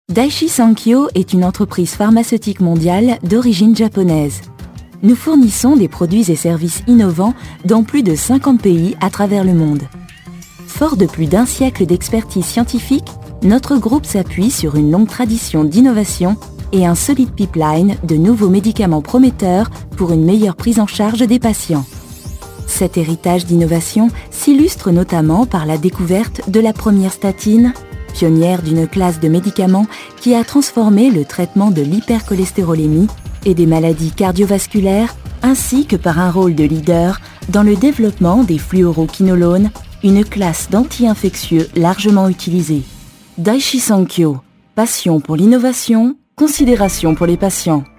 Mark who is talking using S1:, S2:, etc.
S1: Daiichi Sankyo est une entreprise pharmaceutique mondiale d'origine japonaise. Nous fournissons des produits et services innovants dans plus de 50 pays à travers le monde. Fort de plus d'un siècle d'expertise scientifique, notre groupe s'appuie sur une longue tradition d'innovation et un solide pipeline de nouveaux médicaments prometteurs pour une meilleure prise en charge des patients. Cet héritage d'innovation s'illustre notamment par la découverte de la première statine, pionnière d'une classe de médicaments qui a transformé le traitement de l'hypercholestérolémie et des maladies cardiovasculaires, ainsi que par un rôle de leader dans le développement des fluoroquinolones, une classe d'anti-infectieux largement utilisée. Daiichi Sankyo, passion pour l'innovation, considération pour les patients.